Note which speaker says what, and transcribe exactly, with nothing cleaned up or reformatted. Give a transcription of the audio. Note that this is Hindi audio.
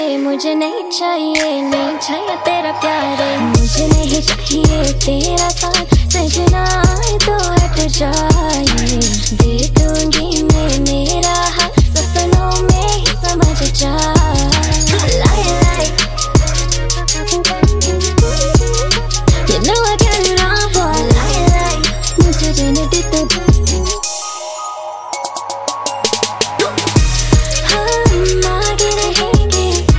Speaker 1: मुझे नहीं चाहिए, नहीं चाहिए तेरा प्यार, मुझे नहीं चाहिए तेरा साथ सजना तो